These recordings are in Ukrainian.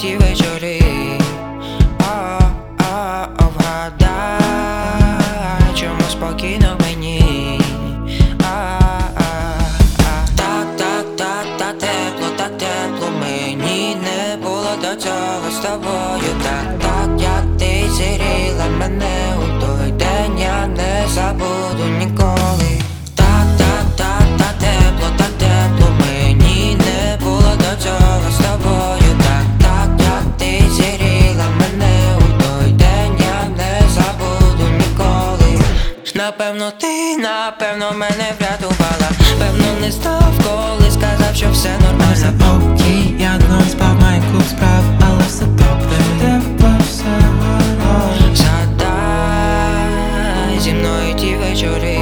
ті вечори. Вгадай, чому спокійно мені. Так тепло мені не було до цього з тобою. Так, як ти зігріла мене у той день, я не забуду ніколи. Так тепло мені не було до цього з тобою. Так, як ти зігріла мене у той день, я не забуду ніколи. Напевно, мене врятувала. Певно, не став, коли сказав, що все нормально. Все окей, я давно спав, маю куб справ, але все добре. Тебе все гаразд. Згадай зі мною ті вечори.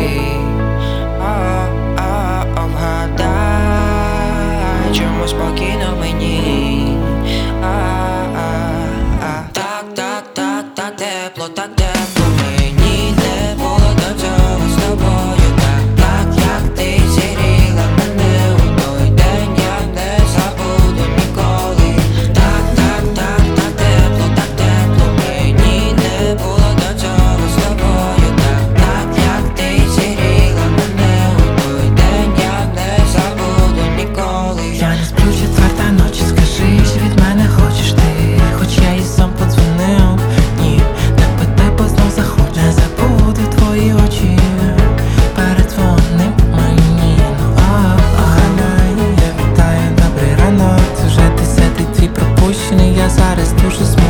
Вгадай, чому спокійно мені. Так тепло мені не було до цього з тобою. Так, як ти зігріла мене у той день, я не забуду ніколи. Так тепло мені не було до цього з тобою. Так, як ти зігріла мене у той день, я не забуду ніколи. Я не сплю, четверта ночі, скажи, що від мене хочеш ти. Хоч я і сам подзвонив, ні, не питай, бо знов заходь. Не забуду твої очі, передзвони мені. Я вітаю, добрий ранок. Це вже 10-й твій пропущений, я зараз дуже смутний.